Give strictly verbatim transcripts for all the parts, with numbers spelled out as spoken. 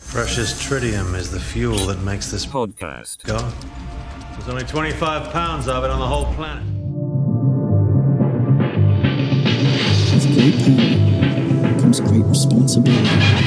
Precious tritium is the fuel that makes this podcast go. There's only twenty-five pounds of it on the whole planet. With great power comes great responsibility.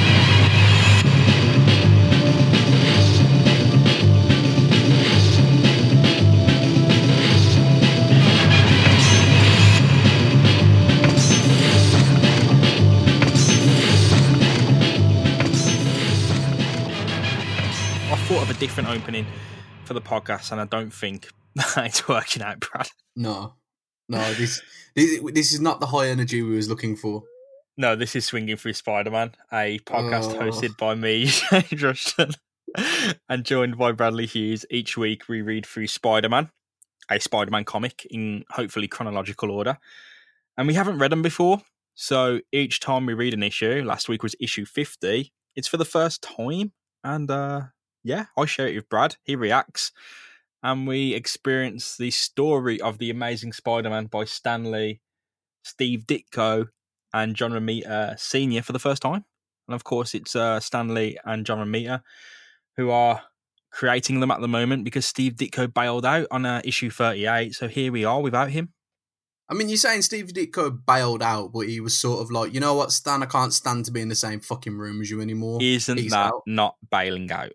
Of a different opening for the podcast, and I don't think it's working out, Brad. No, no, this, this this is not the high energy we was looking for. No, this is Swinging Through Spider-Man, a podcast Oh. hosted by me, James Rushton, and joined by Bradley Hughes. Each week we read through Spider-Man, a Spider-Man comic in hopefully chronological order, and we haven't read them before, so each time we read an issue, last week was issue fifty, it's for the first time, and uh yeah, I share it with Brad. He reacts, and we experience the story of The Amazing Spider-Man by Stan Lee, Steve Ditko, and John Romita Senior for the first time. And of course, it's uh, Stan Lee and John Romita who are creating them at the moment because Steve Ditko bailed out on uh, issue thirty-eight. So here we are without him. I mean, you're saying Steve Ditko bailed out, but he was sort of like, you know what, Stan, I can't stand to be in the same fucking room as you anymore. Isn't Peace that out. not bailing out?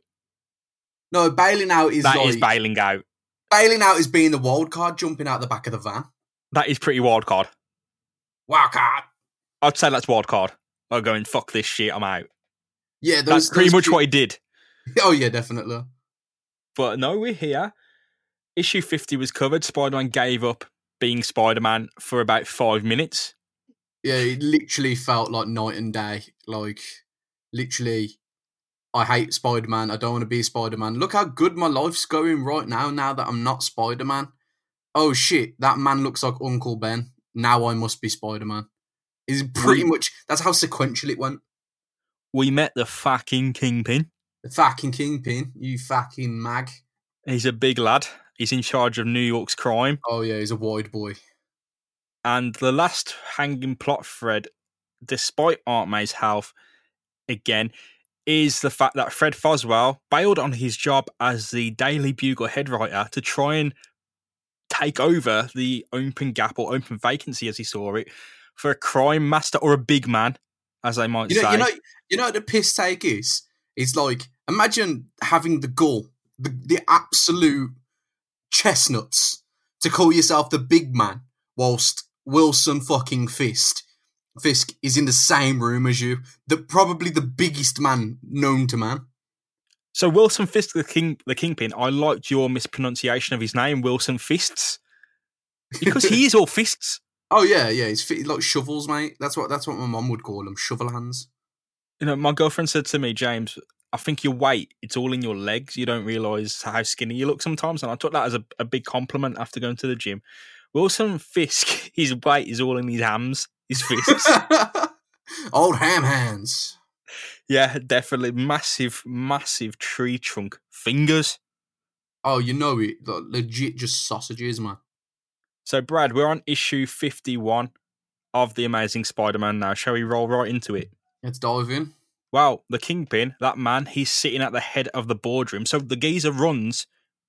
No, bailing out is That like... is bailing out. Bailing out is being the wild card, jumping out the back of the van. That is pretty wild card. Wild card. I'd say that's wild card. I'm going, fuck this shit, I'm out. Yeah, those, That's pretty those much few- what he did. Oh, yeah, definitely. But no, we're here. Issue fifty was covered. Spider-Man gave up being Spider-Man for about five minutes. Yeah, it literally felt like night and day. Like, literally... I hate Spider-Man. I don't want to be Spider-Man. Look how good my life's going right now, now that I'm not Spider-Man. Oh shit, that man looks like Uncle Ben. Now I must be Spider-Man. Is pretty We- much, that's how sequential it went. We met the fucking Kingpin. The fucking Kingpin, you fucking mag. He's a big lad. He's in charge of New York's crime. Oh yeah, he's a wide boy. And the last hanging plot thread, despite Aunt May's health, again, is the fact that Fred Foswell bailed on his job as the Daily Bugle head writer to try and take over the open gap or open vacancy, as he saw it, for a crime master or a big man, as they might You know, say. you know, you know what the piss take is? It's like, imagine having the gall, the, the absolute chestnuts to call yourself the big man whilst Wilson fucking Fist Fisk is in the same room as you, the probably the biggest man known to man. So Wilson Fisk, the king, the Kingpin, I liked your mispronunciation of his name, Wilson Fists, because he is all fists. Oh yeah, yeah, he's fi- like shovels, mate. That's what that's what my mum would call them, shovel hands. You know, my girlfriend said to me, James, I think your weight, it's all in your legs. You don't realise how skinny you look sometimes. And I took that as a, a big compliment after going to the gym. Wilson Fisk, his weight is all in his hams, his fists. Old ham hands. Yeah, definitely. Massive, massive tree trunk fingers. Oh, you know it. Like, legit just sausages, man. So, Brad, we're on issue fifty-one of The Amazing Spider-Man now. Shall we roll right into it? Let's dive in. Well, the Kingpin, that man, he's sitting at the head of the boardroom. So the geezer runs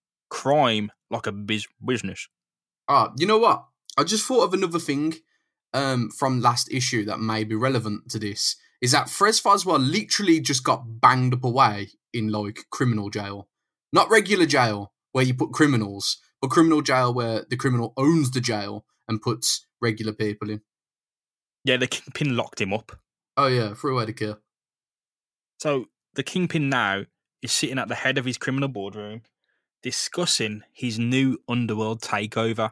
crime like a biz- business. Ah, you know what? I just thought of another thing um, from last issue that may be relevant to this. Is that Fres Foswell literally just got banged up away in, like, criminal jail. Not regular jail, where you put criminals, but criminal jail where the criminal owns the jail and puts regular people in. Yeah, the Kingpin locked him up. Oh, yeah, threw away the kill. So the Kingpin now is sitting at the head of his criminal boardroom discussing his new underworld takeover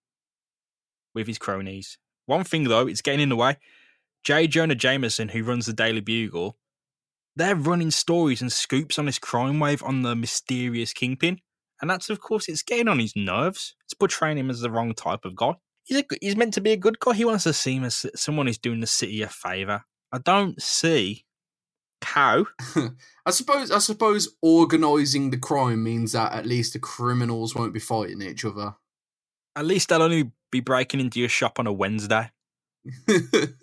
with his cronies. One thing, though, it's getting in the way. J. Jonah Jameson, who runs the Daily Bugle, they're running stories and scoops on this crime wave on the mysterious Kingpin. And that's, of course, it's getting on his nerves. It's portraying him as the wrong type of guy. He's, a, he's meant to be a good guy. He wants to seem as someone who's doing the city a favour. I don't see how. I suppose I suppose organising the crime means that at least the criminals won't be fighting each other. At least they'll only be breaking into your shop on a Wednesday.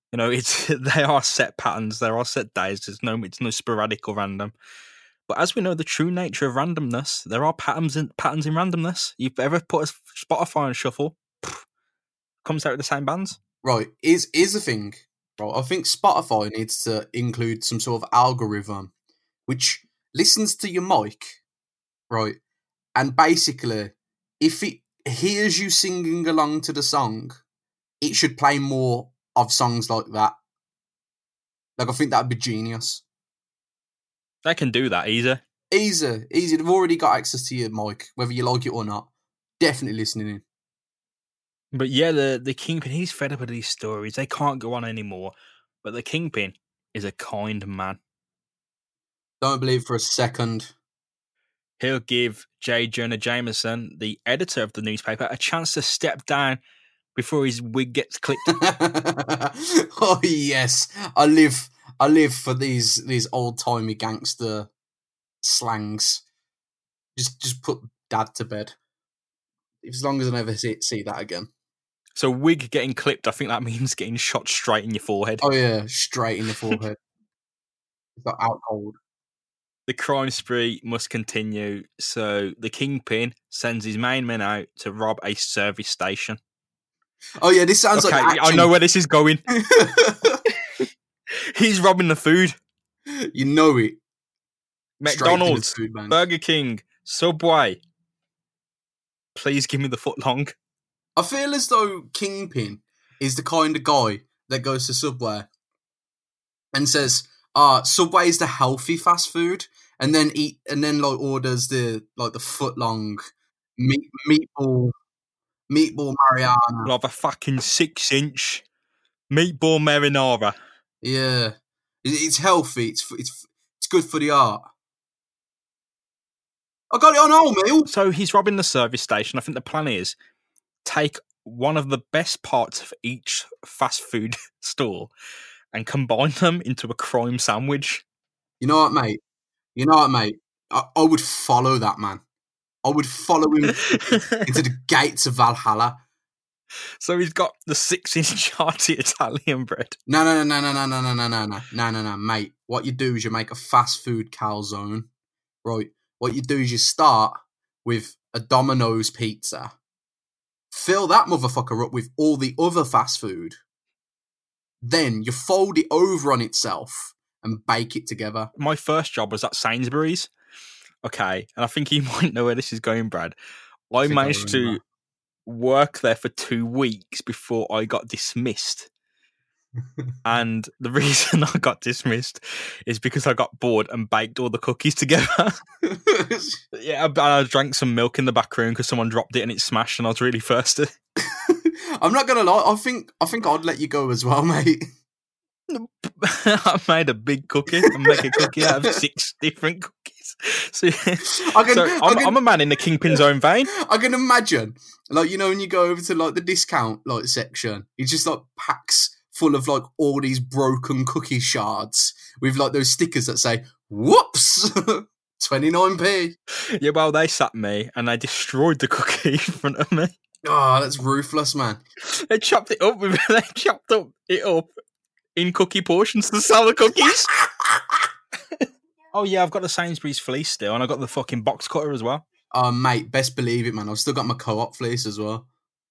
You know, it's they are set patterns, there are set days. There's no, it's no sporadic or random. But as we know, the true nature of randomness, there are patterns in patterns in randomness. You've ever put a Spotify on shuffle, pff, comes out with the same bands. Right, is is the thing. Right, I think Spotify needs to include some sort of algorithm which listens to your mic, right, and basically, if it hears you singing along to the song, it should play more of songs like that. Like, I think that'd be genius. They can do that easy. Easy, easy. They've already got access to your mic, whether you like it or not. Definitely listening in. But yeah, the, the Kingpin, he's fed up with these stories. They can't go on anymore. But the Kingpin is a kind man. Don't believe for a second. He'll give J. Jonah Jameson, the editor of the newspaper, a chance to step down before his wig gets clipped. Oh yes, I live, I live for these these old timey gangster slangs. Just just put dad to bed. As long as I never see, see that again. So wig getting clipped, I think that means getting shot straight in your forehead. Oh yeah, straight in the forehead. It's like out cold. The crime spree must continue, so the Kingpin sends his main men out to rob a service station. Oh yeah, this sounds okay, like action. I know where this is going. He's robbing the food. You know it. McDonald's, food, Burger King, Subway. Please give me the footlong. I feel as though Kingpin is the kind of guy that goes to Subway and says, "Ah, Subway is the healthy fast food," and then eat and then like orders the like the footlong meat meatball meatball Mariana. Love a fucking six inch meatball marinara. Yeah, it's healthy. It's it's it's good for the art. I got it on wholemeal. So he's robbing the service station. I think the plan is take one of the best parts of each fast food store and combine them into a crime sandwich. You know what, mate? You know what, mate? I, I would follow that man. I would follow him into the gates of Valhalla. So he's got the six-inch hearty Italian bread. No, no, no, no, no, no, no, no, no, no, no, no, no, mate. What you do is you make a fast food calzone, right? What you do is you start with a Domino's pizza, fill that motherfucker up with all the other fast food, then you fold it over on itself and bake it together. My first job was at Sainsbury's. Okay, and I think you might know where this is going, Brad. I, I managed I to work there for two weeks before I got dismissed. And the reason I got dismissed is because I got bored and baked all the cookies together. Yeah, I, I drank some milk in the back room because someone dropped it and it smashed, and I was really thirsty. I'm not gonna lie. I think I think I'd let you go as well, mate. I made a big cookie. I make a cookie out of six different cookies. So, I can, so I'm, I can, I'm a man in the Kingpin's own vein. I can imagine, like, you know, when you go over to like the discount like section, it's just like packs full of like all these broken cookie shards with like those stickers that say "Whoops, twenty-nine p." Yeah, well, they sat me and they destroyed the cookie in front of me. Oh, that's ruthless, man. They chopped it up. With, they chopped up it up in cookie portions to sell the cookies. Oh yeah, I've got the Sainsbury's fleece still, and I've got the fucking box cutter as well. Oh mate, best believe it, man. I've still got my Co-op fleece as well.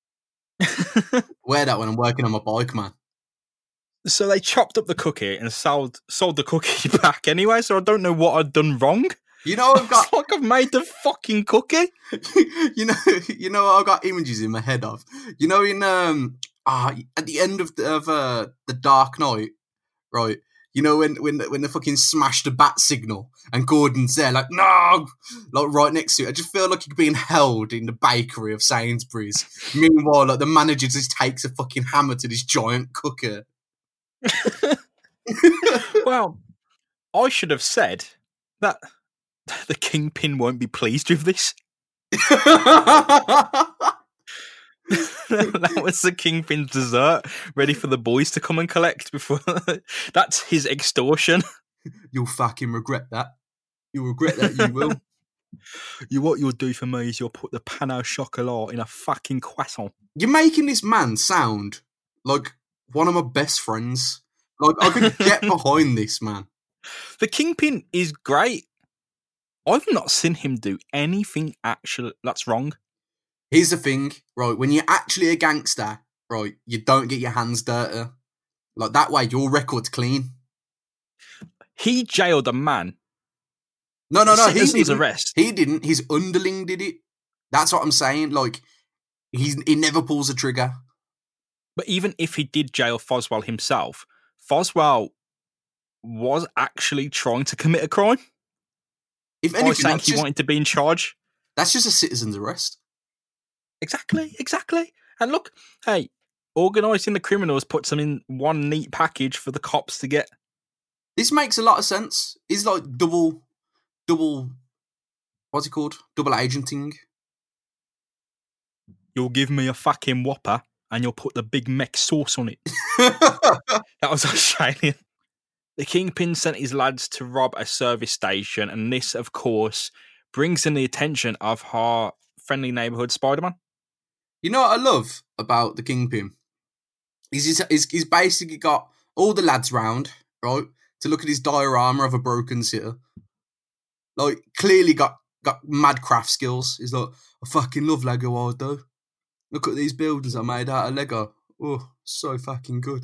Wear that when I'm working on my bike, man. So they chopped up the cookie and sold sold the cookie back anyway. So I don't know what I'd done wrong. You know, I've got it's like I've made the fucking cookie. you know, you know, I've got images in my head of. You know, in um, ah, at the end of the, of uh, the Dark Knight, right? You know, when when when they fucking smash the bat signal and Gordon's there, like no, like right next to it. I just feel like you're being held in the bakery of Sainsbury's. Meanwhile, like the manager just takes a fucking hammer to this giant cooker. Well, I should have said that the Kingpin won't be pleased with this. That was the Kingpin's dessert, ready for the boys to come and collect before. That's his extortion. You'll fucking regret that. You'll regret that, you will. You, what you'll do for me is you'll put the pan au chocolat in a fucking croissant. You're making this man sound like one of my best friends. Like, I could get behind this, man. The Kingpin is great. I've not seen him do anything actually that's wrong. Here's the thing, right? When you're actually a gangster, right, you don't get your hands dirty. Like, that way, your record's clean. He jailed a man. No, no, no, he Citizen's didn't. arrest. He didn't. His underling did it. That's what I'm saying. Like, he's he never pulls a trigger. But even if he did jail Foswell himself, Foswell was actually trying to commit a crime. If By anything, saying that's he just, wanted to be in charge. that's just a citizen's arrest. Exactly, exactly. And look, hey, organising the criminals puts them in one neat package for the cops to get. This makes a lot of sense. He's like double, double, what's it called? Double agenting. You'll give me a fucking Whopper and you'll put the Big Mac sauce on it. That was Australian. The Kingpin sent his lads to rob a service station, and this, of course, brings in the attention of our friendly neighbourhood Spider-Man. You know what I love about the Kingpin? He's, he's, he's, he's basically got all the lads round, right, to look at his diorama of a broken city. Like, clearly got, got mad craft skills. He's like, I fucking love Lego World, though. Look at these buildings I made out of Lego. Oh, so fucking good.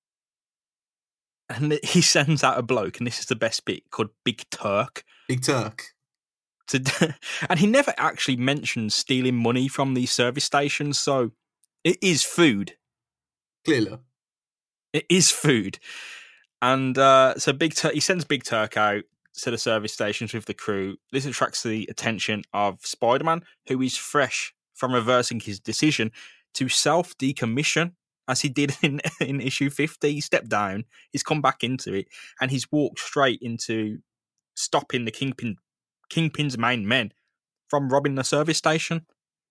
And he sends out a bloke, and this is the best bit, called Big Turk. Big Turk. To, and he never actually mentions stealing money from these service stations, so it is food. Clearly. It is food. And uh, so Big Turk, he sends Big Turk out to the service stations with the crew. This attracts the attention of Spider-Man, who is fresh from reversing his decision to self-decommission, as he did in, in issue fifty. He stepped down, he's come back into it, and he's walked straight into stopping the Kingpin, Kingpin's main men from robbing the service station.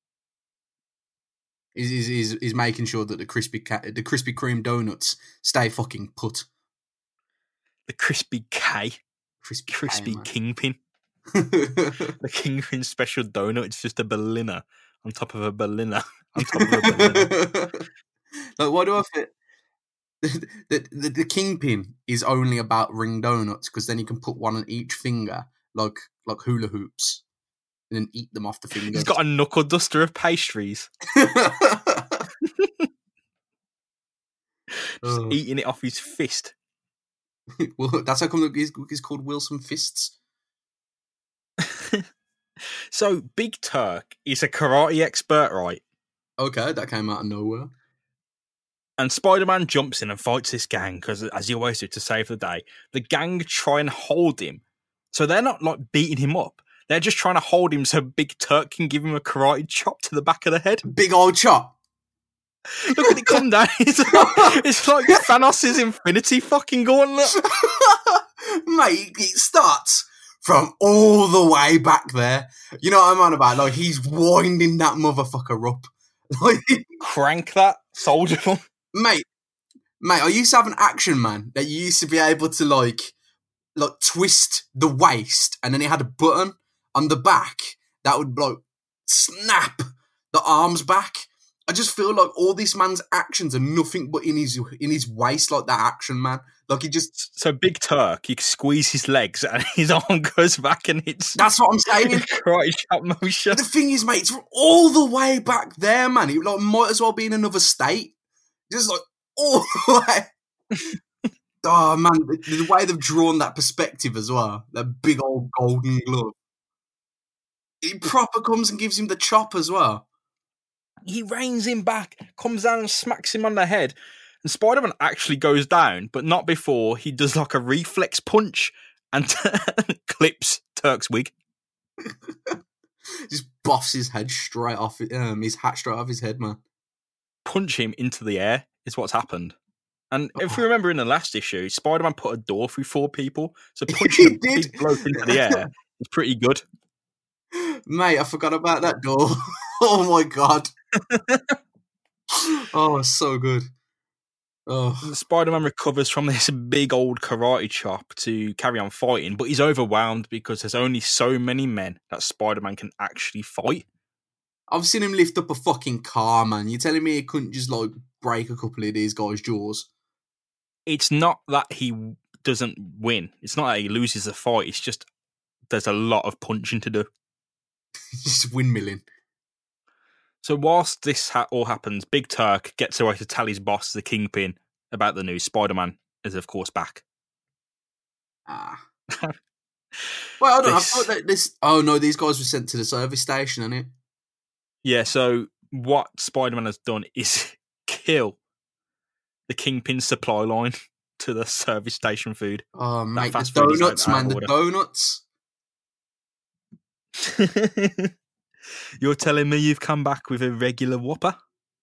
He's, he's, he's, he's making sure that the Krispy, the Krispy Kreme donuts stay fucking put. The Crispy K. Crispy, Crispy K, Kingpin. The Kingpin special donut, it's just a Berliner on top of a Berliner on top of a Berliner. Like, why do I fit? The, the, the, the Kingpin is only about ring donuts because then you can put one on each finger, like like hula hoops, and then eat them off the fingers. He's got a knuckle duster of pastries. Just Oh. eating it off his fist. Well, that's how come he's, he's called Wilson Fists. So, Big Turk is a karate expert, right? Okay, that came out of nowhere. And Spider-Man jumps in and fights this gang, because as he always do, to save the day. The gang try and hold him. So they're not like beating him up. They're just trying to hold him so Big Turk can give him a karate chop to the back of the head. Big old chop. Look at it come down. It's like, it's like Thanos' Infinity fucking gauntlet. Mate, it starts from all the way back there. You know what I'm on about? Like, he's winding that motherfucker up. Like, Crank that soldier. mate, mate, I used to have an Action Man that you used to be able to, like, like twist the waist, and then it had a button on the back that would, like, snap the arms back. I just feel like all this man's actions are nothing but in his in his waist, like that Action Man. Like, he just... So Big Turk, you squeeze his legs and his arm goes back and it's... That's what I'm saying. Karate chop motion. The thing is, mate, it's from all the way back there, man. It like, might as well be in another state. Just like, all the way. Oh, man, the, the way they've drawn that perspective as well. That big old golden glove. He proper comes and gives him the chop as well. He reins him back, comes down and smacks him on the head. And Spider-Man actually goes down, but not before he does like a reflex punch and clips Turk's wig. Just boffs his head straight off, um, his hat straight off his head, man. Punch him into the air is what's happened. And if you remember in the last issue, Spider-Man put a door through four people. So punching a big bloke into the air is pretty good. Mate, I forgot about that door. Oh my god. Oh, it's so good. Oh. Spider-Man recovers from this big old karate chop to carry on fighting, but he's overwhelmed because there's only so many men that Spider-Man can actually fight. I've seen him lift up a fucking car, man. You're telling me he couldn't just, like, break a couple of these guys' jaws. It's not that he doesn't win. It's not that he loses the fight. It's just there's a lot of punching to do. Just windmilling. So whilst this ha- all happens, Big Turk gets away to tell his boss, the Kingpin, about the news. Spider-Man is, of course, back. Ah. Well, I don't know. I This- thought that this. Oh no, these guys were sent to the service station, isn't it? Yeah, so what Spider-Man has done is kill the Kingpin supply line to the service station food. Oh mate, the fast food is donuts, out of man, the order. donuts. You're telling me you've come back with a regular Whopper?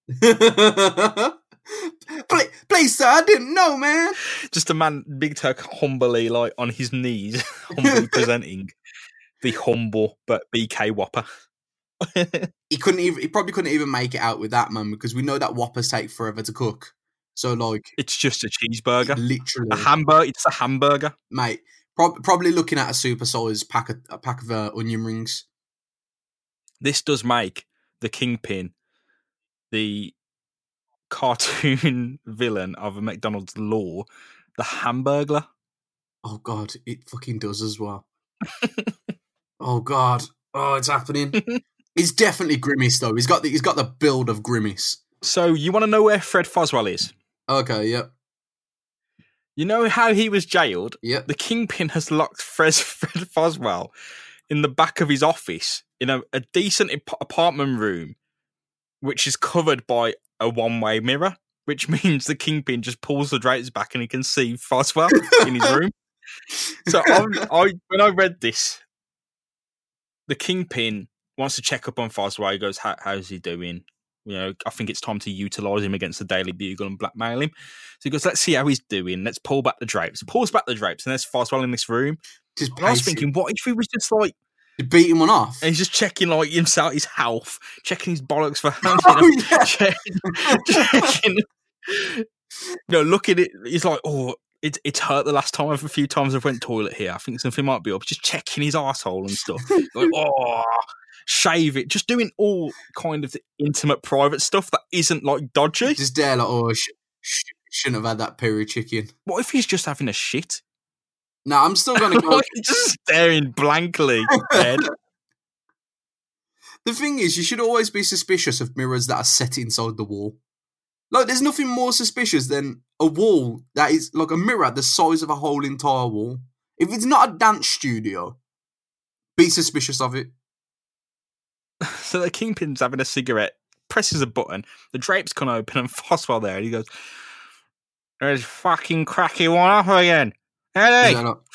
please, please, sir, I didn't know, man. Just a man, Big Turk, humbly, like on his knees, humbly presenting the humble but B K Whopper. He couldn't even. He probably couldn't even make it out with that, man, because we know that Whoppers take forever to cook. So, like, It's just a cheeseburger. literally, A hamburger. It's a hamburger. mate, prob- probably looking at a super-sized pack of a pack of uh, onion rings. This does make the Kingpin the cartoon villain of a McDonald's law, the Hamburglar. Oh god, it fucking does as well. Oh god, oh, it's happening. He's definitely Grimace though. He's got the he's got the build of Grimace. So you want to know where Fred Foswell is? Okay, yep, You know how he was jailed? yep. The Kingpin has locked Fred, Fred Foswell in the back of his office in a, a decent ap- apartment room, which is covered by a one-way mirror, which means the Kingpin just pulls the drapes back and he can see Foswell in his room. So I, I, when I read this, the Kingpin wants to check up on Foswell. He goes, How, how's he doing? You know, I think it's time to utilise him against the Daily Bugle and blackmail him. So he goes, let's see how he's doing. Let's pull back the drapes. Pulls back the drapes, and there's Foswell in this room. Just And I was pacing. thinking, what if he was just like, beating one off. and he's just checking like himself, his health, checking his bollocks for you Oh, know, yeah. checking, checking, you know, look at it. He's like, oh, it's it's hurt the last time. I've a few times I've went toilet here. I think something might be up. Just checking his arsehole and stuff. Like, oh, shave it. Just doing all kind of the intimate, private stuff that isn't like dodgy. Just there, like, oh, sh- sh- shouldn't have had that peri chicken. What if he's just having a shit? No, I'm still gonna go. Like, he's just staring blankly dead. The thing is, you should always be suspicious of mirrors that are set inside the wall. Like, there's nothing more suspicious than a wall that is like a mirror the size of a whole entire wall. If it's not a dance studio, be suspicious of it. So the Kingpin's having a cigarette, presses a button, the drapes come open, and Foswell there, and he goes, "There's fucking cracky one up again. Hey!" Yeah, no.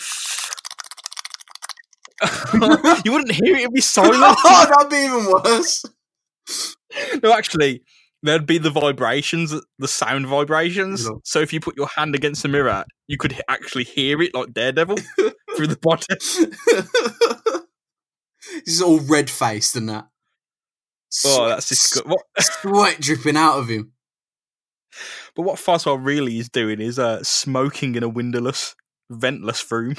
You wouldn't hear it, it'd be silent. Oh, that'd be even worse. No, actually, there'd be the vibrations, the sound vibrations. Yeah. So if you put your hand against the mirror, you could h- actually hear it like Daredevil through the body. He's all red faced and that. Oh, that's disgusting. What, Sweat dripping out of him. but what Foswell really is doing is uh, smoking in a windowless, ventless room.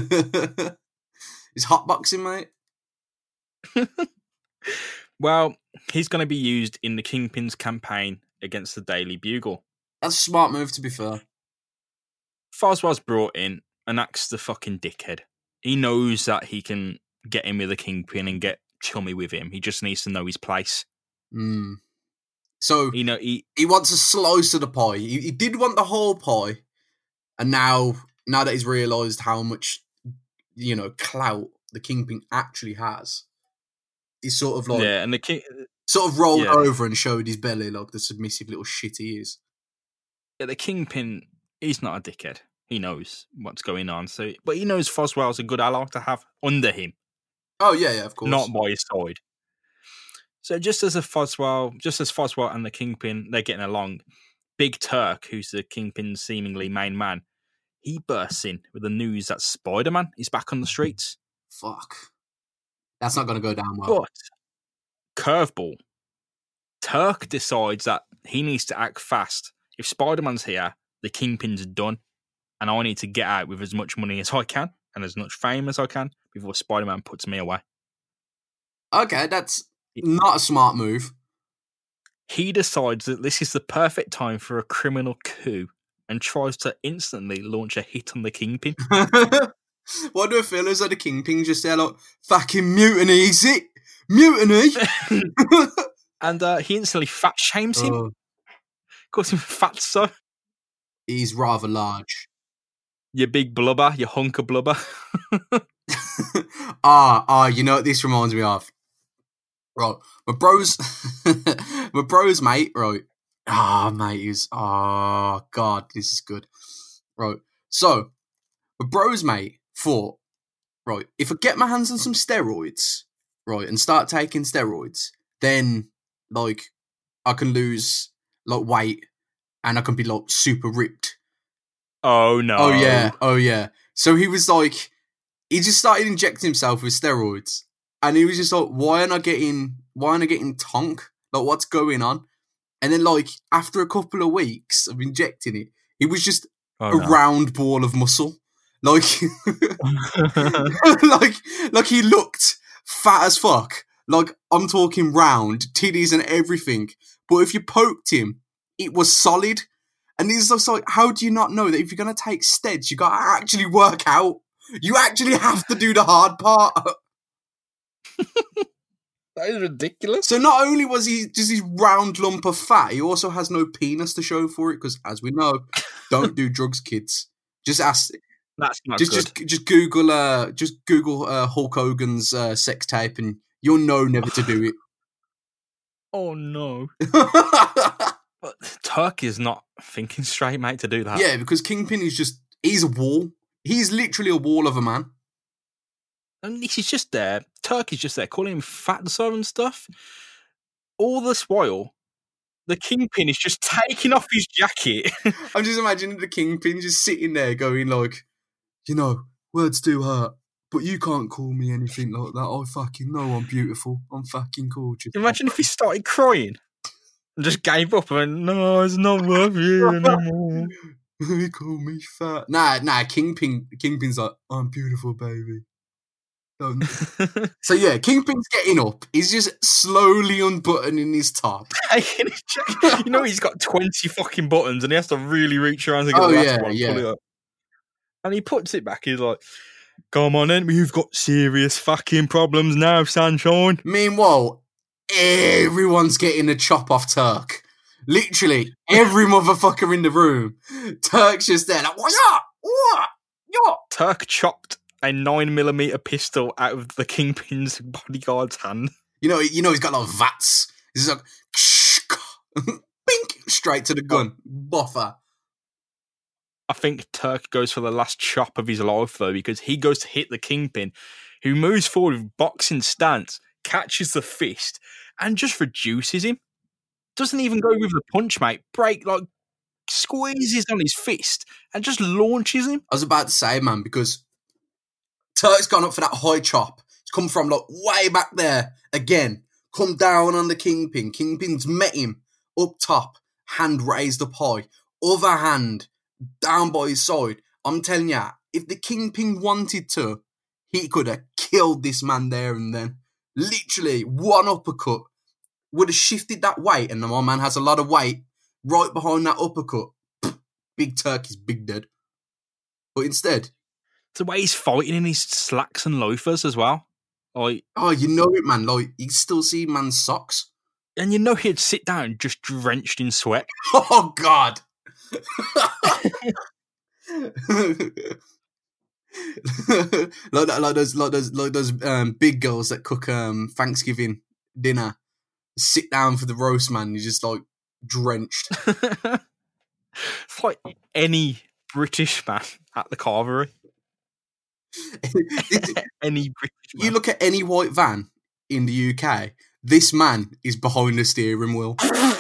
He's hotboxing, mate. Well, he's going to be used in the Kingpin's campaign against the Daily Bugle. That's a smart move, to be fair. Foswell's brought in and acts the fucking dickhead. He knows that he can get in with the Kingpin and get chummy with him. He just needs to know his place. Mm. So You know, he he wants a slice of the pie. He, he did want the whole pie, and now, now that he's realised how much, you know, clout the Kingpin actually has, he's sort of like yeah, and the king, sort of rolled Yeah. over and showed his belly like the submissive little shit he is. yeah, the Kingpin, he's not a dickhead. He knows what's going on. So, but he knows Foswell's a good ally to have under him, Oh yeah, yeah, of course. not by his side. So just as a Foswell, just as Foswell and the Kingpin, they're getting along, Big Turk, who's the Kingpin's seemingly main man, he bursts in with the news that Spider-Man is back on the streets. Fuck. That's not going to go down well. But, curveball, Turk decides that he needs to act fast. If Spider-Man's here, the Kingpin's done, and I need to get out with as much money as I can and as much fame as I can before Spider-Man puts me away. Okay, that's not a smart move. he decides that this is the perfect time for a criminal coup and tries to instantly launch a hit on the Kingpin. Why do I feel as though the Kingpin just there like, fucking mutiny, is it? Mutiny? And uh, he instantly fat shames him. Oh, Calls him fatso. he's rather large. You big blubber, you hunk of blubber. ah, ah, you know what this reminds me of? Right, my bro's, my bro's mate, right? Ah, mate, is oh god, this is good. Right, so my bro's mate thought, right, if I get my hands on some steroids, right, and start taking steroids, then like I can lose like weight and I can be like super ripped. Oh no. Oh yeah, oh yeah. So he was like, he just started injecting himself with steroids, and he was just like, "Why am I getting? Why am I getting tonk? Like, what's going on?" And then, like, after a couple of weeks of injecting it, it was just Oh, a no. round ball of muscle, like, like, like he looked fat as fuck. Like, I'm talking round, titties and everything. But if you poked him, it was solid. And he's just like, how do you not know that if you're going to take steads, you got to actually work out? You actually have to do the hard part. That is ridiculous. So not only was he just this round lump of fat, he also has no penis to show for it, because as we know, don't do drugs, kids. Just ask, That's not just good. just just Google, uh, just Google uh, Hulk Hogan's uh, sex tape, and you'll know never to do Oh no. it. But Turk is not thinking straight, mate, to do that. Yeah, because Kingpin is just, he's a wall. He's literally a wall of a man. And he's just there. Turk is just there, calling him fatso and stuff. All this while, the Kingpin is just taking off his jacket. I'm just imagining the Kingpin just sitting there going like, you know, words do hurt, but you can't call me anything like that. I fucking know I'm beautiful. I'm fucking gorgeous. Imagine if he started crying and just gave up and went, no, it's not worth it anymore. They call me fat. Nah, nah, Kingpin, Kingpin's like, I'm beautiful, baby. Um, so yeah, Kingpin's getting up. He's just slowly unbuttoning his top. Taking his jacket. You know, he's got twenty fucking buttons and he has to really reach around to get Oh, the last yeah, one. yeah. Pull it up. And he puts it back. He's like, come on then, we've got serious fucking problems now, sunshine. Meanwhile, everyone's getting a chop off Turk. Literally, every motherfucker in the room. Turk's just there, like, what's up? What? Yo. Turk chopped a nine millimeter pistol out of the Kingpin's bodyguard's hand. You know, you know, he's got like vats. He's like, bink, straight to the gun. Buffer. I think Turk goes for the last chop of his life, though, because he goes to hit the Kingpin, who moves forward with boxing stance, catches the fist, and just reduces him. Doesn't even go with the punch, mate. Break, like, squeezes on his fist and just launches him. I was about to say, man, because Turk's gone up for that high chop. It's come from like way back there again. Come down on the Kingpin. Kingpin's met him up top, hand raised up high, other hand down by his side. I'm telling ya, if the Kingpin wanted to, he could have killed this man there and then. Literally, one uppercut would have shifted that weight, and my man has a lot of weight right behind that uppercut. Big Turk is big dead. But instead, The way he's fighting in his slacks and loafers as well. Like, oh, you know it, man. Like, you still see man's socks. and you know he'd sit down just drenched in sweat. Oh, God. like, that, like those, like those, like those um, big girls that cook um, Thanksgiving dinner. Sit down for the roast, man. You're just like drenched. It's like any British man at the carvery. Any British man. You look at any white van in the U K, this man is behind the steering wheel.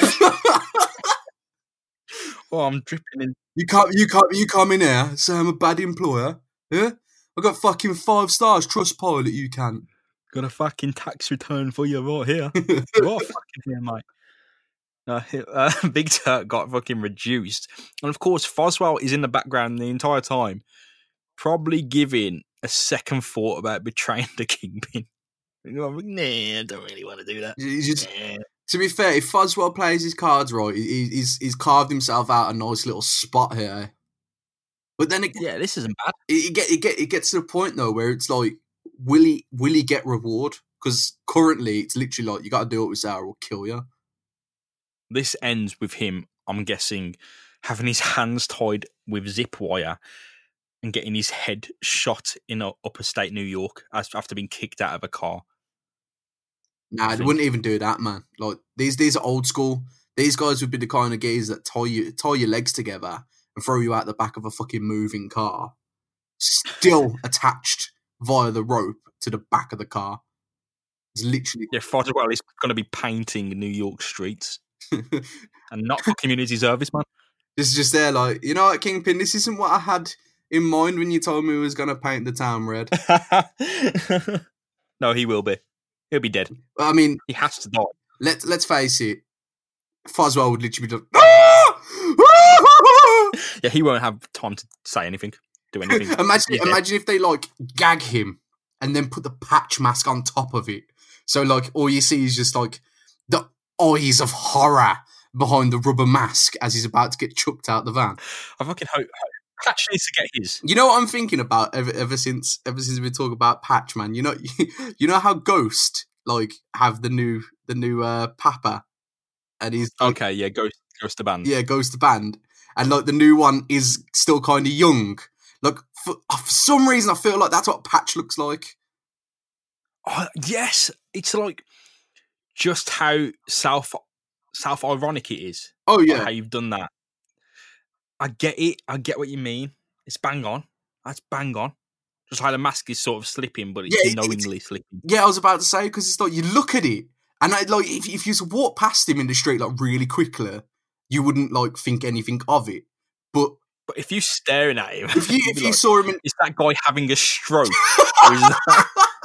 Oh, I'm dripping in. You can't, you can't, you come in here, say I'm a bad employer. Yeah, I got fucking five stars, Trustpilot. You can't. Got a fucking tax return for you right here. Right fucking here, mate. Uh, uh, Big Turk got fucking reduced. And of course, Foswell is in the background the entire time, probably giving a second thought about betraying the Kingpin. Nah, I don't really want to do that. You just Nah. To be fair, if Foswell plays his cards right, he, he's he's carved himself out a nice little spot here. But then it, Yeah, this isn't bad. it, it, get, it, get, it gets to the point, though, where it's like, will he, will he get reward? Because currently, it's literally like, you got to do it with Sarah or kill you. This ends with him, I'm guessing, having his hands tied with zip wire and getting his head shot in uh, upper state New York after being kicked out of a car. Nah, they wouldn't even do that, man. Like, these these are old school. These guys would be the kind of guys that tie you tie your legs together and throw you out the back of a fucking moving car, still attached via the rope to the back of the car. It's literally... Yeah, Foswell is going to be painting New York streets. And not for community service, man. It's just there, like, you know what, Kingpin, this isn't what I had in mind when you told me we was going to paint the town red. No, he will be. He'll be dead. I mean... He has to die. Let's, let's face it, Foswell would literally be like... Yeah, he won't have time to say anything, do anything. imagine, imagine if they, like, gag him and then put the patch mask on top of it. So, like, all you see is just, like, the eyes of horror behind the rubber mask as he's about to get chucked out the van. I fucking hope Patch needs to get his. You know what I'm thinking about ever ever since ever since we talk about Patch, man. You know, you know how Ghost like have the new the new uh, Papa, and he's like, okay, yeah, Ghost Ghost the band. yeah, Ghost the band, and like the new one is still kind of young. Like for, for some reason, I feel like that's what Patch looks like. Oh, yes, it's like just how self self ironic it is. Oh Like yeah, how you've done that. I get it. I get what you mean. It's bang on. That's bang on. Just how the mask is sort of slipping, but it's Yeah, it- knowingly it's- slipping. yeah. I was about to say because it's like you look at it, and I, like if if you just walk past him in the street like really quickly, you wouldn't like think anything of it. But But if you're staring at him, if you you'd if be you like, saw him in is that guy having a stroke? Or is that-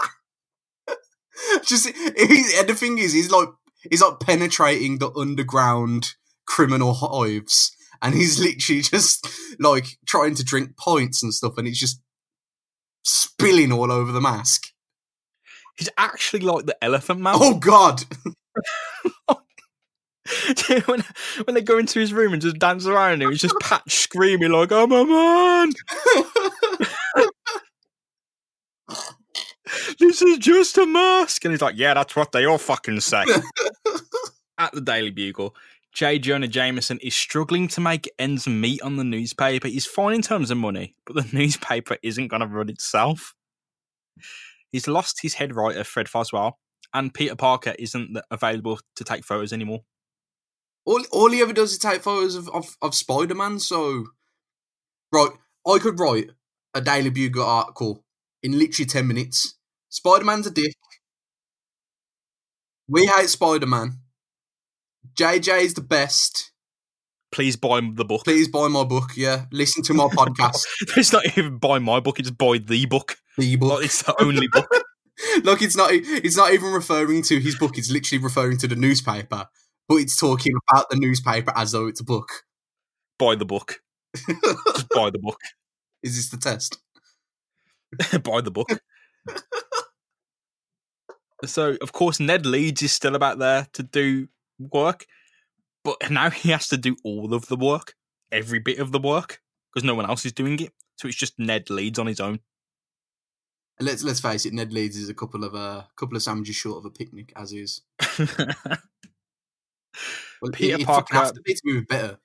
just he, and the thing is, he's like he's like penetrating the underground criminal hives, and he's literally just like trying to drink pints and stuff, and it's just spilling all over the mask. He's actually like the Elephant Man. Oh God! when, when they go into his room and just dance around him, he's just Patch screaming like, "I'm a man! This is just a mask!" And he's like, "Yeah, that's what they all fucking say." At the Daily Bugle, J. Jonah Jameson is struggling to make ends meet on the newspaper. He's fine in terms of money, but the newspaper isn't going to run itself. He's lost his head writer, Fred Foswell, and Peter Parker isn't available to take photos anymore. all all he ever does is take photos of of, of Spider Man. So, right, I could write a Daily Bugle article in literally ten minutes. Spider Man's a dick. We hate Spider Man. J J's the best. Please buy the book. Please buy my book. Yeah, listen to my podcast. It's not even buy my book; it's buy the book. The book. Like, it's the only book. Look, it's not. It's not even referring to his book. It's literally referring to the newspaper. But it's talking about the newspaper as though it's a book. Buy the book. Just buy the book. Is this the test? Buy the book. So, of course, Ned Leeds is still about there to do work, but now he has to do all of the work, every bit of the work, because no one else is doing it. So it's just Ned Leeds on his own. And let's let's face it. Ned Leeds is a couple of a uh, couple of sandwiches short of a picnic, as is. Well, Peter he, Parker- he have to be to move better.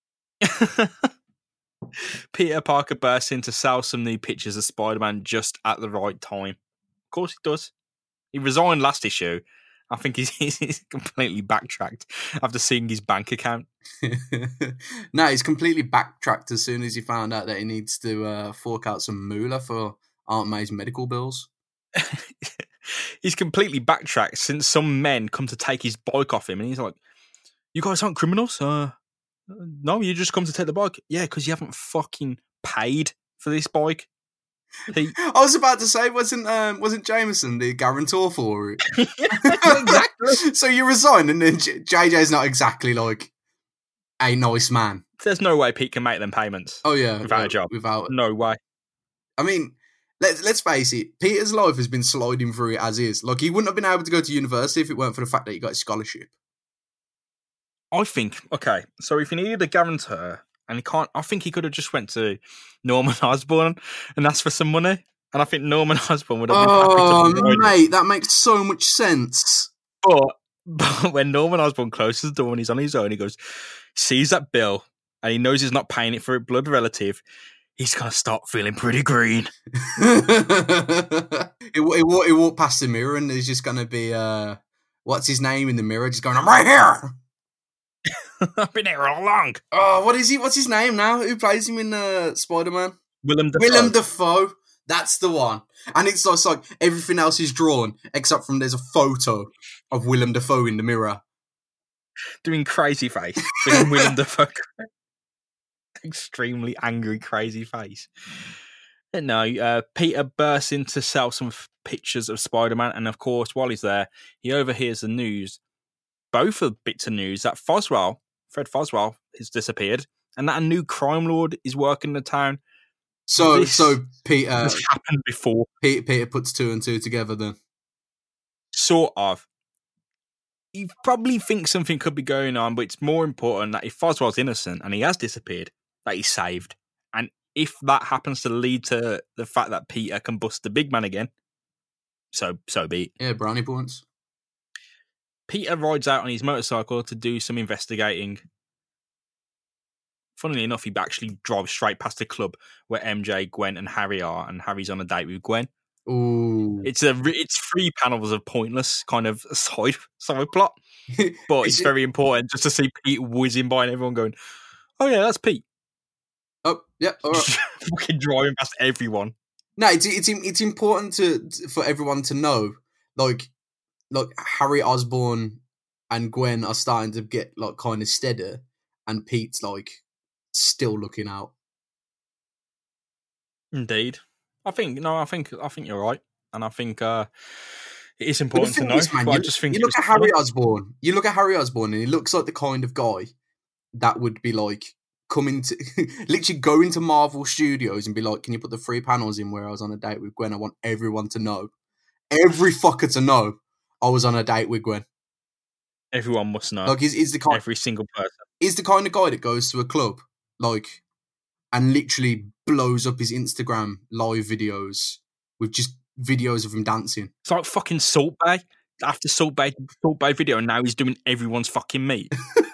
Peter Parker bursts in to sell some new pictures of Spider-Man just at the right time. Of course he does. He resigned last issue. I think he's, he's completely backtracked after seeing his bank account. No, he's completely backtracked as soon as he found out that he needs to uh, fork out some moolah for Aunt May's medical bills. He's completely backtracked since some men come to take his bike off him, and he's like, "You guys aren't criminals? Uh, no, you just come to take the bike. Yeah, because you haven't fucking paid for this bike." He- I was about to say, wasn't um, wasn't Jameson the guarantor for it? Exactly. So you resign, and then J- JJ's not exactly like a nice man. There's no way Pete can make them payments. Oh yeah, Without a uh, job. Without, No way. I mean, let's let's face it. Peter's life has been sliding through it as is. Like he wouldn't have been able to go to university if it weren't for the fact that he got a scholarship. I think, okay, so if he needed a guarantor and he can't, I think he could have just went to Norman Osborn and asked for some money. And I think Norman Osborn would have been happy Oh, to provide it. mate, that makes so much sense. But, but when Norman Osborn closes the door and he's on his own, he goes, sees that bill and he knows he's not paying it for a blood relative. He's going to start feeling pretty green. it, it, walk, it walked past the mirror and there's just going to be, uh, what's his name in the mirror? Just going, I'm right here. I've been here all along. Oh, what is he? What's his name now? Who plays him in uh, Spider-Man? Willem Dafoe. Willem Dafoe. That's the one. And it's just like everything else is drawn except from there's a photo of Willem Dafoe in the mirror. Doing crazy face. Doing Willem Dafoe. Extremely angry, crazy face. And no, uh, Peter bursts in to sell some f- pictures of Spider-Man, and of course, while he's there, he overhears the news, both of bits of news, that Foswell, Fred Foswell, has disappeared, and that a new crime lord is working in the town. So, This so Peter, has happened before. Peter, Peter puts two and two together then. Sort of. You probably think something could be going on, but it's more important that if Foswell's innocent and he has disappeared, that he's saved. And if that happens to lead to the fact that Peter can bust the big man again, so so be it. Yeah, brownie points. Peter rides out on his motorcycle to do some investigating. Funnily enough, he actually drives straight past the club where M J, Gwen, and Harry are, and Harry's on a date with Gwen. Ooh. It's a it's three panels of pointless kind of side side plot, but it's Is it- very important just to see Pete whizzing by and everyone going, "Oh yeah, that's Pete." Oh, yeah, all right. Fucking driving past everyone. No, it's it's it's important to for everyone to know, like, like Harry Osborn and Gwen are starting to get like kind of steadier, and Pete's like still looking out. Indeed, I think no, I think I think you're right, and I think uh, it is But the important to thing know. is, man, but you, I just think you it look was at Harry funny. Osborn. You look at Harry Osborn, and he looks like the kind of guy that would be like coming to literally go into Marvel Studios and be like, "Can you put the three panels in where I was on a date with Gwen? I want everyone to know, every fucker to know, I was on a date with Gwen." Everyone must know. Like, he's, he's the kind, Every single person. he's the kind of guy that goes to a club, like, and literally blows up his Instagram live videos with just videos of him dancing. It's like fucking Salt Bay. After Salt Bay, Salt Bay video, and now he's doing everyone's fucking meat.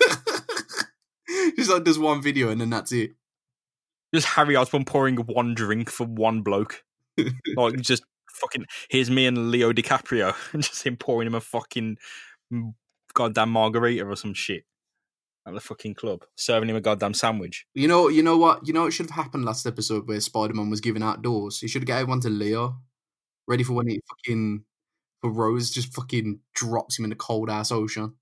Just like does one video and then that's it. Just Harry Osborn pouring one drink for one bloke. Like, just fucking, here's me and Leo DiCaprio, and just him pouring him a fucking goddamn margarita or some shit at the fucking club, serving him a goddamn sandwich. You know, you know what? You know what should have happened last episode where Spider-Man was giving outdoors? He should have got everyone to Leo, ready for when he fucking, for Rose just fucking drops him in the cold ass ocean.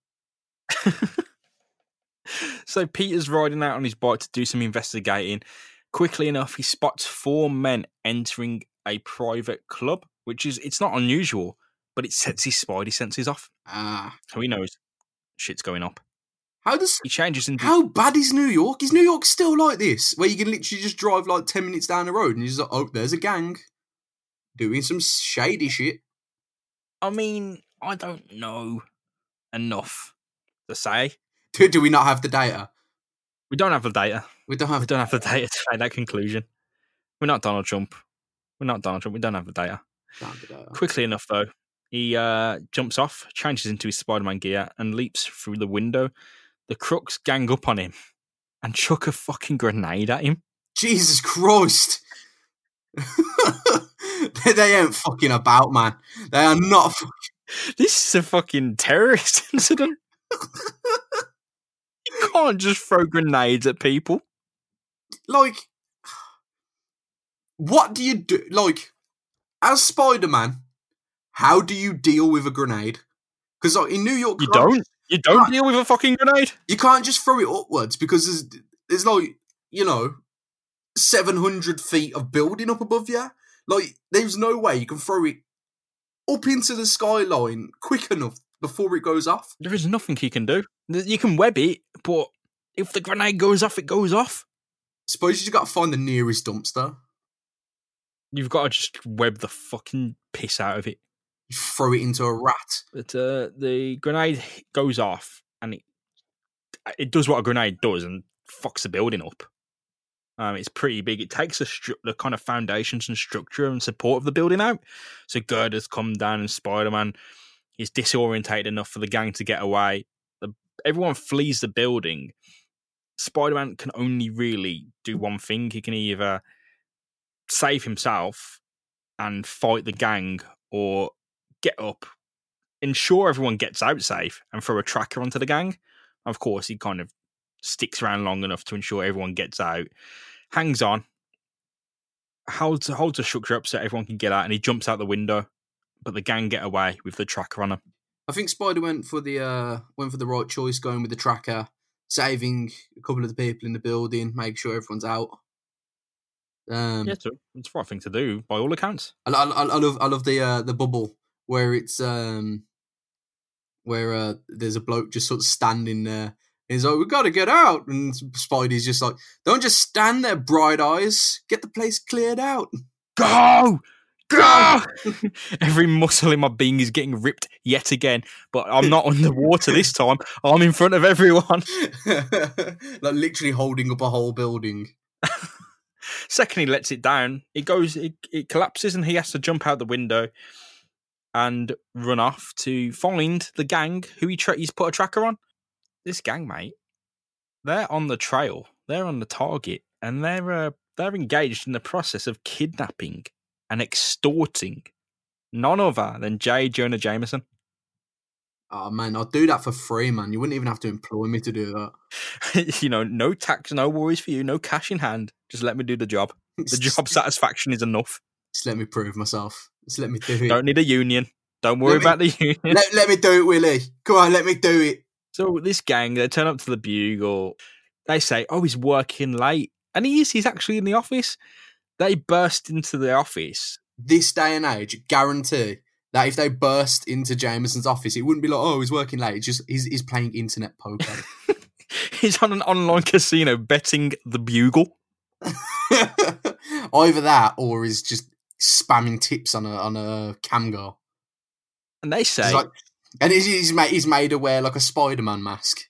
So Peter's riding out on his bike to do some investigating. Quickly enough, he spots four men entering a private club, which is, it's not unusual, but it sets his spidey senses off. Ah, So he knows shit's going up. how does He changes into how bad is New York? Is New York still like this, where you can literally just drive like ten minutes down the road and you're just like, oh, there's a gang doing some shady shit? I mean, I don't know enough to say. Do, do we not have the data? We don't have the data. We don't We have. don't have the data to make that conclusion. We're not Donald Trump. We're not Donald Trump. We don't have the data. don't have the data. Quickly enough, though, he uh, jumps off, changes into his Spider-Man gear, and leaps through the window. The crooks gang up on him and chuck a fucking grenade at him. Jesus Christ! they, they ain't fucking about, man. They are not. Fucking... This is a fucking terrorist incident. You can't just throw grenades at people. Like, what do you do? Like, as Spider-Man, how do you deal with a grenade? Because like, in New York, You can't- don't. You don't deal with a fucking grenade. You can't just throw it upwards because there's, there's like, you know, seven hundred feet of building up above you. Like, there's no way you can throw it up into the skyline quick enough before it goes off. There is nothing he can do. You can web it, but if the grenade goes off, it goes off. Suppose you just got to find the nearest dumpster. You've got to just web the fucking piss out of it. You throw it into a rat. But uh, the grenade goes off and it it does what a grenade does and fucks the building up. Um, it's pretty big. It takes the, stru- the kind of foundations and structure and support of the building out. So girders come down and Spider-Man is disorientated enough for the gang to get away. The, everyone flees the building. Spider-Man can only really do one thing. He can either save himself and fight the gang or get up, ensure everyone gets out safe and throw a tracker onto the gang. Of course, he kind of sticks around long enough to ensure everyone gets out, hangs on, holds, holds the structure up so everyone can get out, and he jumps out the window, but the gang get away with the tracker on him. I think Spider went for the uh, went for the right choice, going with the tracker, saving a couple of the people in the building, make sure everyone's out. Um, yeah, it's, a, it's the right thing to do by all accounts. I, I, I love I love the uh, the bubble where it's um, where uh, there's a bloke just sort of standing there. He's like, "We got to get out," and Spidey's just like, "Don't just stand there, bright eyes. Get the place cleared out. Go, go!" Every muscle in my being is getting ripped yet again, but I'm not underwater this time. I'm in front of everyone. Like literally holding up a whole building. Second, he lets it down. It goes, it, it collapses, and he has to jump out the window and run off to find the gang who he tra- he's put a tracker on. This gang, mate, they're on the trail. They're on the target, and they're uh, they're engaged in the process of kidnapping and extorting none other than J. Jonah Jameson. Oh man, I'd do that for free, man. You wouldn't even have to employ me to do that. You know, no tax, no worries for you, no cash in hand. Just let me do the job. The job satisfaction is enough. Just let me prove myself. Just let me do it. Don't need a union. Don't worry me, about the union. Let, let me do it, Willie. Come on, let me do it. So this gang, they turn up to the Bugle. They say, oh, he's working late. And he is. He's actually in the office. They burst into the office. This day and age, guarantee that if they burst into Jameson's office, it wouldn't be like, oh, he's working late. It's just he's, he's playing internet poker. He's on an online casino betting the Bugle. Either that or he's just spamming tips on a on a camgar. And they say... Like, and he's, he's, made, he's made to wear like a Spider-Man mask.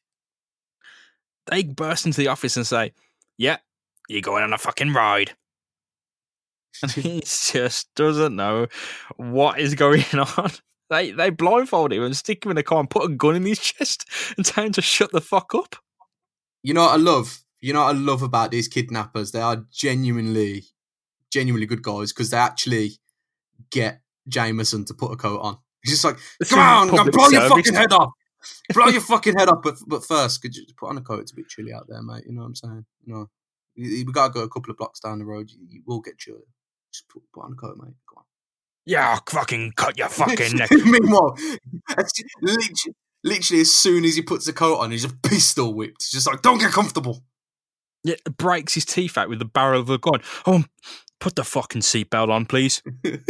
They burst into the office and say, yeah, you're going on a fucking ride. And he just doesn't know what is going on. They they blindfold him and stick him in a car and put a gun in his chest and tell him to shut the fuck up. You know what I love? You know what I love about these kidnappers? They are genuinely, genuinely good guys because they actually get Jameson to put a coat on. He's just like, come on, I'm gonna blow your fucking head off. Blow your fucking head off. But but first, could you put on a coat? It's a bit chilly out there, mate. You know what I'm saying? You know, we gotta go a couple of blocks down the road. You, you will get chilly. Just put, put on a coat, mate. Go on. Yeah, I'll fucking cut your fucking neck. Meanwhile, literally, literally, as soon as he puts the coat on, he's just pistol whipped. He's just like, don't get comfortable. Yeah, breaks his teeth out with the barrel of the gun. Oh, put the fucking seatbelt on, please.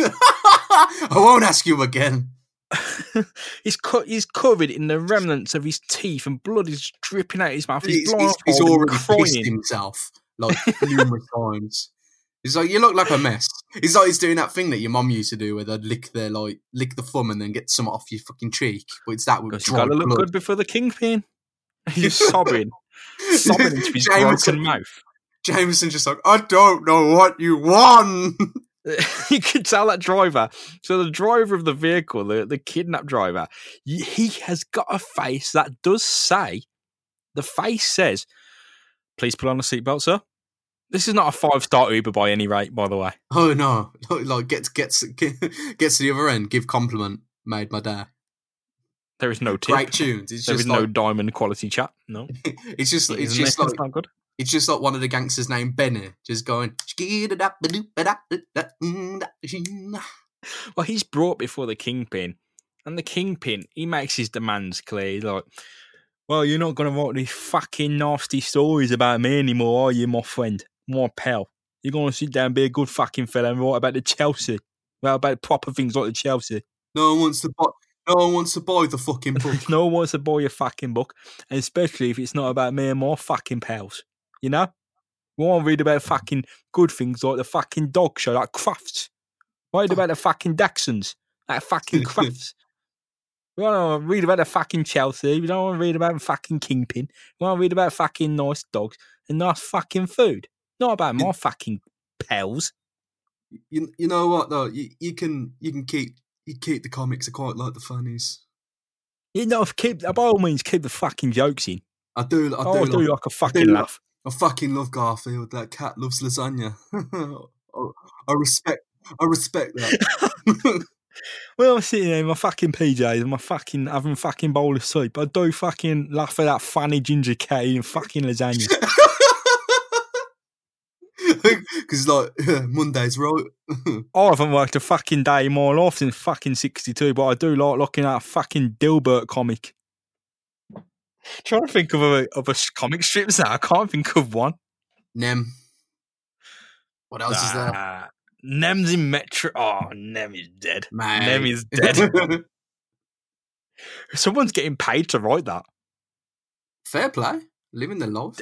I won't ask you again. he's cut. He's covered in the remnants of his teeth, and blood is dripping out his mouth. He's, he's, he's, he's already crying. pissed himself like numerous times. He's like, you look like a mess. He's like, he's doing that thing that your mum used to do, where they'd lick their like lick the thumb and then get some off your fucking cheek. But it's that with dry blood. Got to look good before the Kingpin. He's sobbing, sobbing into his Jameson, broken mouth. Jameson just like, I don't know what you want. You could tell that driver. So the driver of the vehicle, the, the kidnapped driver, he has got a face that does say, the face says, please put on a seatbelt, sir. This is not a five-star Uber by any rate, by the way. Oh, no. Like, gets, gets, gets to the other end, give compliment, made my day. There is no tip. Great tunes. It's there just is like, no diamond quality chat. No. It's just, it's Isn't just it? like, It's not good. It's just like one of the gangsters named Benny, just going. Well, he's brought before the Kingpin, and the Kingpin, he makes his demands clear. He's like, well, you're not going to write these fucking nasty stories about me anymore, are you, my friend, my pal? You're going to sit down and be a good fucking fella and write about the Chelsea, write about proper things like the Chelsea. No one wants to buy. No one wants to buy the fucking book. No one wants to buy your fucking book, and especially if it's not about me and my fucking pals. You know? We want to read about fucking good things like the fucking dog show, like Crufts. Read about the fucking Dachshunds, like fucking Crufts. We want to read about the fucking Chelsea. We don't want to read about fucking Kingpin. We want to read about fucking nice dogs and nice fucking food. Not about my fucking pals. You you know what though? You, you can you can keep you keep the comics. I quite like the funnies. You know, keep by all means keep the fucking jokes in. I do. I do, Oh, I do like, like a fucking do laugh. I fucking love Garfield. That cat loves lasagna. I, I respect. I respect that. Well, I'm sitting there in my fucking P Js and my fucking having a fucking bowl of soup. I do fucking laugh at that funny ginger cat eating fucking lasagna. Because like Monday's right. I haven't worked a fucking day in my life since fucking sixty-two, but I do like looking at a fucking Dilbert comic. Trying to think of a of a comic strips now. I can't think of one. Nem. What else is there? Ah, Nem's in Metro. Oh, Nem is dead. Mate. Nem is dead. Someone's getting paid to write that. Fair play. Living the life.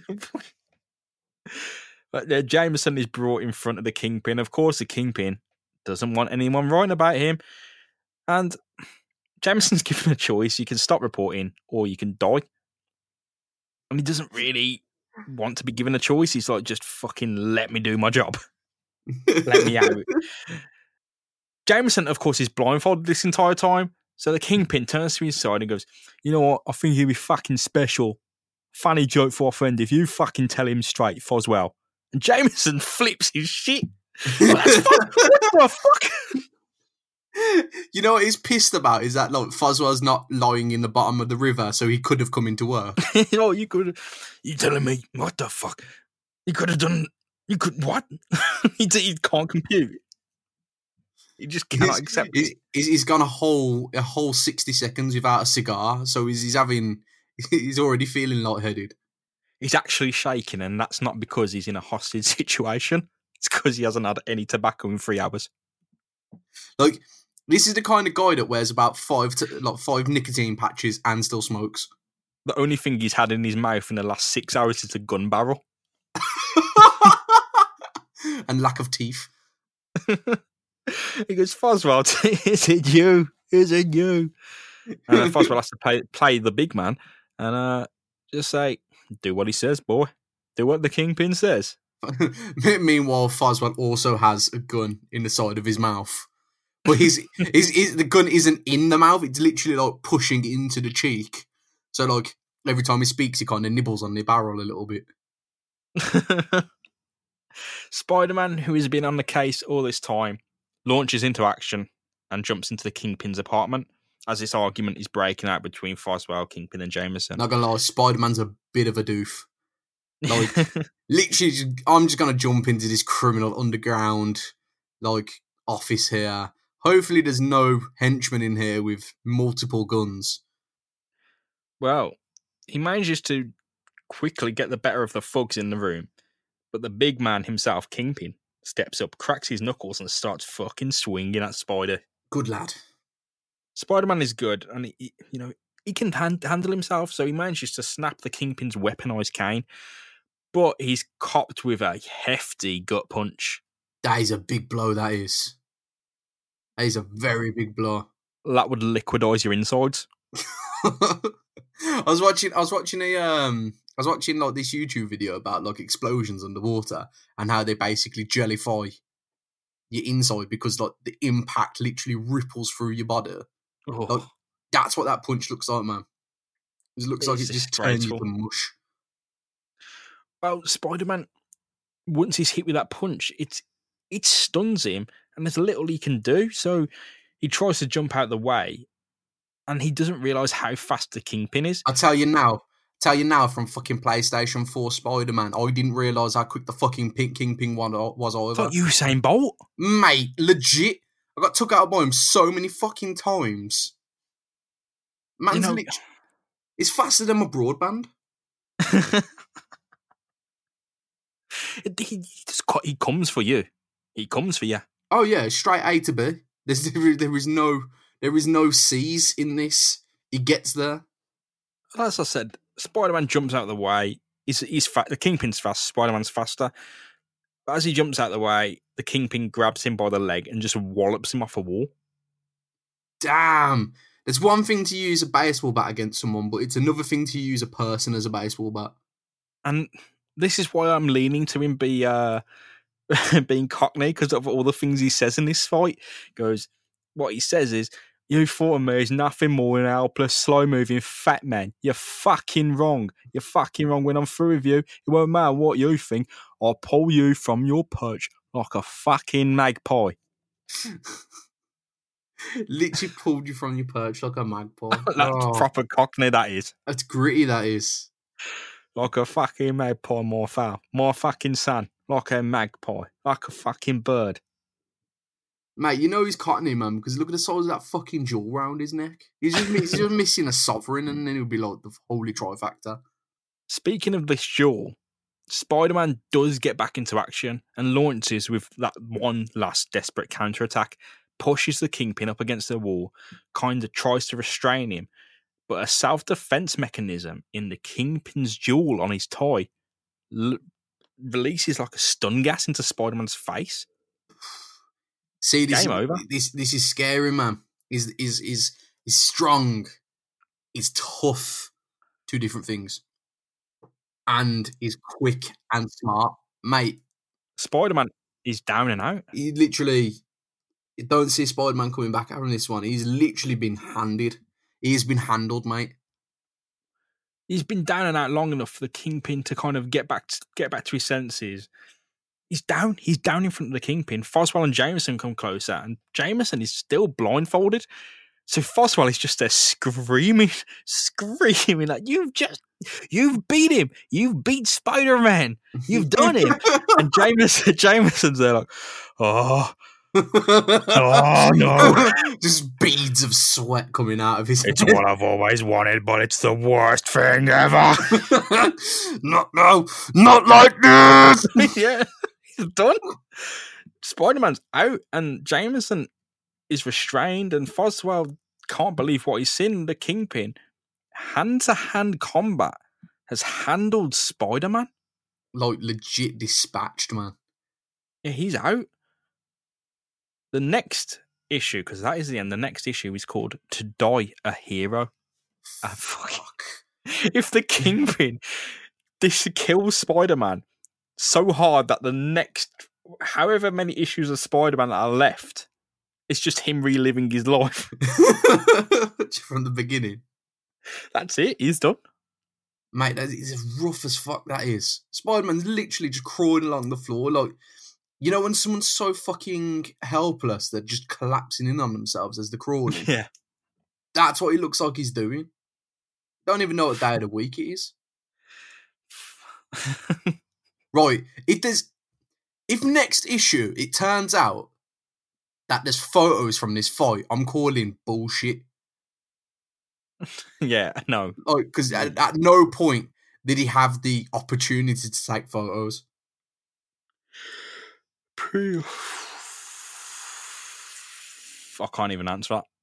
But uh, Jameson is brought in front of the Kingpin. Of course, the Kingpin doesn't want anyone writing about him. And Jameson's given a choice. You can stop reporting or you can die. And he doesn't really want to be given a choice. He's like, just fucking let me do my job. Let me out. Jameson, of course, is blindfolded this entire time. So the Kingpin turns to his side and goes, you know what? I think he'll be fucking special. Funny joke for a friend if you fucking tell him straight, Foswell. And Jameson flips his shit. What the fuck? You know what he's pissed about is that like Foswell's not lying in the bottom of the river, so he could have come into work. You know, you could. You telling me what the fuck? You could have done. You could what? he, he can't compute. He just cannot he's, accept he's, it. He's gone a whole a whole sixty seconds without a cigar, so he's, he's having. He's already feeling lightheaded. He's actually shaking, and that's not because he's in a hostage situation. It's because he hasn't had any tobacco in three hours. Like, this is the kind of guy that wears about five to, like five nicotine patches and still smokes. The only thing he's had in his mouth in the last six hours is a gun barrel. And lack of teeth. He goes, Foswell, is it you? Is it you? And uh, Foswell has to play, play the big man and uh, just say, do what he says, boy. Do what the Kingpin says. Meanwhile, Foswell also has a gun in the side of his mouth. But he's, he's, he's, the gun isn't in the mouth, it's literally like pushing into the cheek. So, like, every time he speaks, he kind of nibbles on the barrel a little bit. Spider-Man, who has been on the case all this time, launches into action and jumps into the Kingpin's apartment as this argument is breaking out between Foswell, Kingpin, and Jameson. Not gonna lie, Spider-Man's a bit of a doof. Like, literally, just, I'm just gonna jump into this criminal underground, like, office here. Hopefully there's no henchman in here with multiple guns. Well, he manages to quickly get the better of the thugs in the room, but the big man himself, Kingpin, steps up, cracks his knuckles, and starts fucking swinging at Spider. Good lad. Spider-Man is good, and he, you know he can hand, handle himself, so he manages to snap the Kingpin's weaponized cane, but he's copped with a hefty gut punch. That is a big blow, that is. That is a very big blow. That would liquidize your insides. I was watching I was watching a um I was watching like this YouTube video about like explosions underwater and how they basically jellify your inside because like the impact literally ripples through your body. Oh. Like, that's what that punch looks like, man. It looks It's like it just turns you disgraceful. to mush. Well, Spider-Man, once he's hit with that punch, it, it stuns him, and there's little he can do, so he tries to jump out the way, and he doesn't realise how fast the Kingpin is. I tell you now, tell you now from fucking PlayStation four Spider-Man, I didn't realise how quick the fucking pink Kingpin one was It's either. like Usain Bolt. Mate, legit. I got took out by him so many fucking times. Man's You know- lit- it's faster than my broadband. he, he, just, co- he comes for you. He comes for you. Oh yeah, straight A to B. There's there is no there is no C's in this. He gets there. As I said, Spider-Man jumps out of the way. He's, he's fa- the Kingpin's fast. Spider-Man's faster. But as he jumps out of the way, the Kingpin grabs him by the leg and just wallops him off a wall. Damn. It's one thing to use a baseball bat against someone, but it's another thing to use a person as a baseball bat. And this is why I'm leaning to him be uh, being Cockney, because of all the things he says in this fight. He goes, what he says is, you thought of me as nothing more than a helpless, slow-moving fat man. You're fucking wrong. You're fucking wrong. When I'm through with you, it won't matter what you think. I'll pull you from your perch like a fucking magpie. Literally pulled you from your perch like a magpie. That's Oh, proper Cockney, that is. that's gritty, that is. Like a fucking magpie, more foul. More fucking son. Like a magpie. Like a fucking bird. Mate, you know he's Cockney, man, because look at the size of that fucking jewel round his neck. He's just, he's just missing a sovereign, and then he'll be like the holy trifecta. Speaking of this duel, Spider-Man does get back into action and launches with that one last desperate counterattack, pushes the Kingpin up against the wall, kind of tries to restrain him, but a self-defense mechanism in the Kingpin's jewel on his tie l- releases like a stun gas into Spider-Man's face. See, this, Game over. this this is scary, man. He's, he's, he's, he's strong. He's tough. Two different things. And he's quick and smart. Mate, Spider-Man is down and out. he literally... You don't see Spider-Man coming back from this one. He's literally been handed. He's been handled, mate. He's been down and out long enough for the Kingpin to kind of get back to, get back to his senses. He's down. He's down in front of the Kingpin. Foswell and Jameson come closer, and Jameson is still blindfolded. So Foswell is just there screaming, screaming like, "You've just, you've beat him. You've beat Spider-Man. You've done it." And Jameson, Jameson's there like, "Oh, oh no." Just beads of sweat coming out of his It's head. what I've always wanted, but it's the worst thing ever. Not no, not like this. Yeah, he's done. Spider-Man's out, and Jameson is restrained, and Foswell can't believe what he's seen. The Kingpin, hand-to-hand combat, has handled Spider-Man. Like legit dispatched, man. Yeah, he's out. The next issue, because that is the end, the next issue is called To Die a Hero. A fucking- Fuck. If the Kingpin this kills Spider-Man so hard that the next however many issues of Spider-Man that are left, it's just him reliving his life. From the beginning. That's it. He's done. Mate, that is as rough as fuck that is. Spider-Man's literally just crawling along the floor. Like, you know when someone's so fucking helpless, they're just collapsing in on themselves as they're crawling? Yeah. That's what he looks like he's doing. Don't even know what day of the week it is. Right, if there's... If next issue, it turns out that there's photos from this fight, I'm calling bullshit. Yeah, no. Like, because at, at no point did he have the opportunity to take photos. I can't even answer that.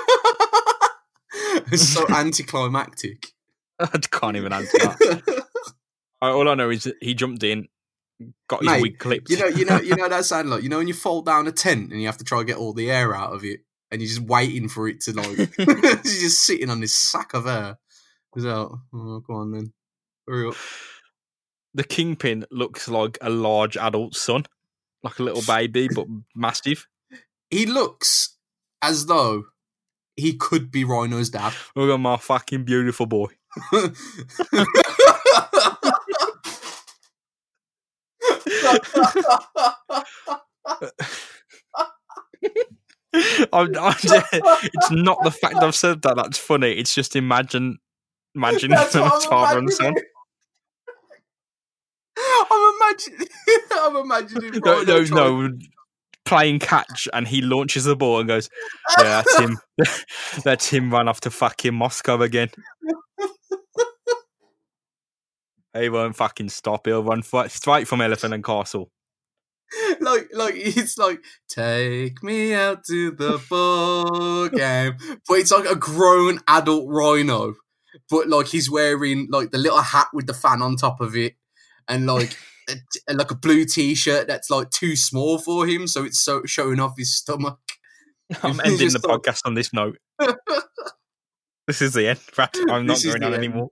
It's so anticlimactic. I can't even answer that. All I know is that he jumped in, got his Mate, wig clipped. You know, you know, you know that sound like, you know when you fold down a tent and you have to try and get all the air out of it, and you're just waiting for it to like, you're just sitting on this sack of air. He's out. Oh, go on then, hurry up. The Kingpin looks like a large adult son, like a little baby, but massive. He looks as though he could be Rhino's dad. Look at my fucking beautiful boy. I'm, I'm, it's not the fact I've said that that's funny. It's just imagine, imagine them That's as what I'm father and son. imagining. I'm imagining. I'm imagining. No, Rhino no, trying- no. Playing catch, and he launches the ball and goes, "Yeah, that's him. That's him run off to fucking Moscow again. He won't fucking stop. He'll run f- straight from Elephant and Castle." Like, like it's like, take me out to the ball game, but it's like a grown adult Rhino, but like he's wearing like the little hat with the fan on top of it, and like a, like a blue t-shirt that's like too small for him, so it's so showing off his stomach. I'm He's ending just the like- podcast on this note. This is the end, Brad. I'm not This is going the on end. anymore.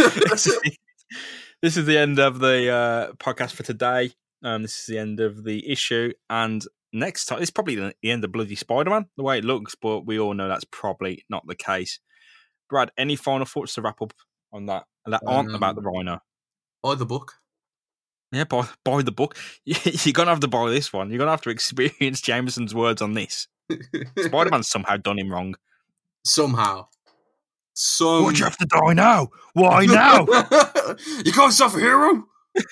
This is the end of the uh, podcast for today. Um, this is the end of the issue. And next time, it's probably the the end of bloody Spider-Man, the way it looks, but we all know that's probably not the case. Brad, any final thoughts to wrap up on that that aren't Um, about the Rhino? Buy the book. Yeah, buy, buy the book. You're going to have to buy this one. You're going to have to experience Jameson's words on this. Spider-Man's somehow done him wrong. Somehow. Some... Why'd you have to die now? Why now? You can't suffer, hero.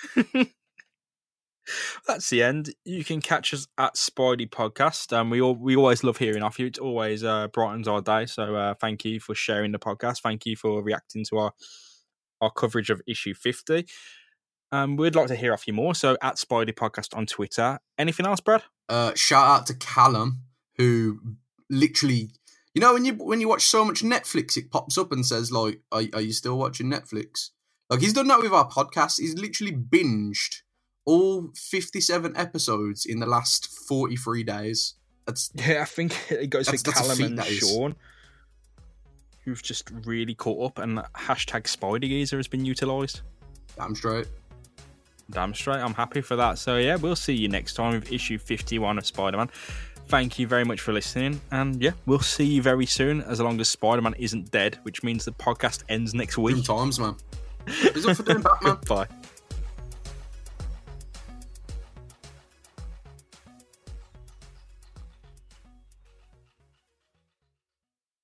That's the end. You can catch us at Spidey Podcast. Um, we all, we always love hearing off you. It always uh, brightens our day. So uh, thank you for sharing the podcast. Thank you for reacting to our our coverage of issue fifty. Um, we'd like to hear off you more. So at Spidey Podcast on Twitter. Anything else, Brad? Uh, shout out to Callum, who literally, you know, when you when you watch so much Netflix, it pops up and says like, "Are, are you still watching Netflix?" Like he's done that with our podcast. He's literally binged all fifty-seven episodes in the last forty-three days. That's Yeah, I think it goes That's- for that's a Callum feat, and that is. Sean, who've just really caught up, and hashtag Spidey Geezer has been utilised. damn straight. Damn straight, I'm happy for that. So yeah, we'll see you next time with issue fifty-one of Spider-Man. Thank you very much for listening, and yeah, we'll see you very soon, as long as Spider-Man isn't dead, which means the podcast ends next Grim week. times, man. He's up for doing Batman. Bye.